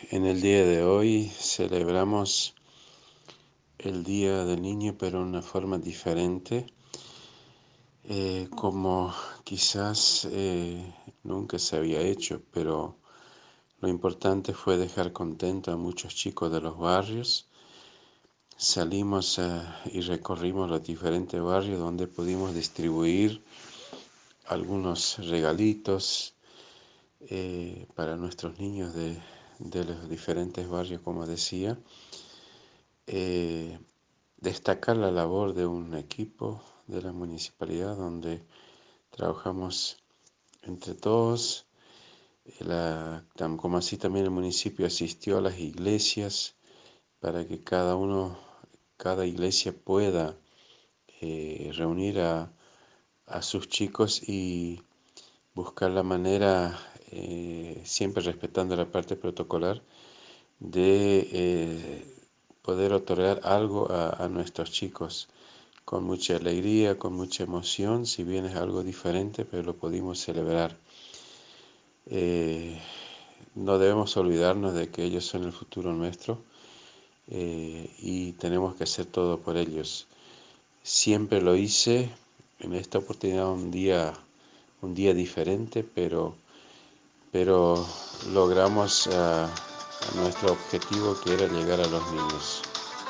En el día de hoy celebramos el Día del Niño, pero de una forma diferente, como quizás nunca se había hecho, pero lo importante fue dejar contento a muchos chicos de los barrios. Salimos y recorrimos los diferentes barrios donde pudimos distribuir algunos regalitos para nuestros niños de los diferentes barrios, como decía. Destacar la labor de un equipo de la municipalidad donde trabajamos entre todos, como así también el municipio asistió a las iglesias para que cada iglesia pueda reunir a sus chicos y buscar la manera, siempre respetando la parte protocolar, de poder otorgar algo a nuestros chicos con mucha alegría, con mucha emoción, si bien es algo diferente, pero lo pudimos celebrar. No debemos olvidarnos de que ellos son el futuro nuestro y tenemos que hacer todo por ellos. Siempre lo hice, en esta oportunidad un día diferente, pero logramos a nuestro objetivo, que era llegar a los niños.